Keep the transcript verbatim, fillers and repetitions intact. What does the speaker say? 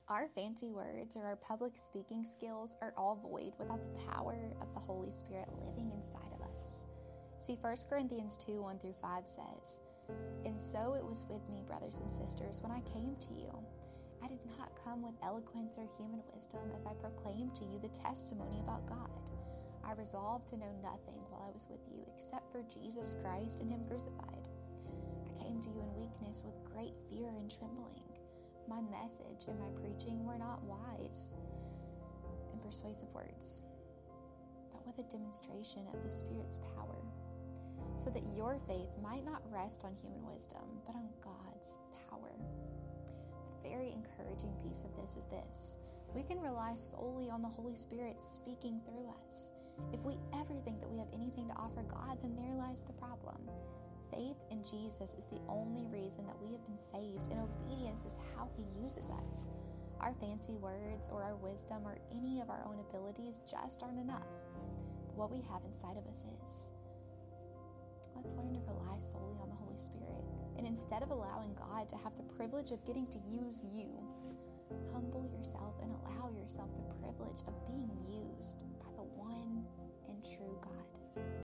Our fancy words or our public speaking skills are all void without the power of the Holy Spirit living inside of us. See, First Corinthians two, one through five says, "And so it was with me, brothers and sisters, when I came to you. I did not come with eloquence or human wisdom as I proclaimed to you the testimony about God. I resolved to know nothing while I was with you except for Jesus Christ and Him crucified. I came to you in weakness with great fear and trembling. My message and my preaching were not wise and persuasive words, but with a demonstration of the Spirit's power, so that your faith might not rest on human wisdom, but on God's power." The very encouraging piece of this is this: we can rely solely on the Holy Spirit speaking through us. If we ever think that we have anything to offer God, then there lies the problem. Faith in Jesus is the only reason that we have been saved, and obedience is how He uses us. Our fancy words or our wisdom or any of our own abilities just aren't enough. What we have inside of us is. Let's learn to rely solely on the Holy Spirit. And instead of allowing God to have the privilege of getting to use you, humble yourself and allow yourself the privilege of being used by the one and true God.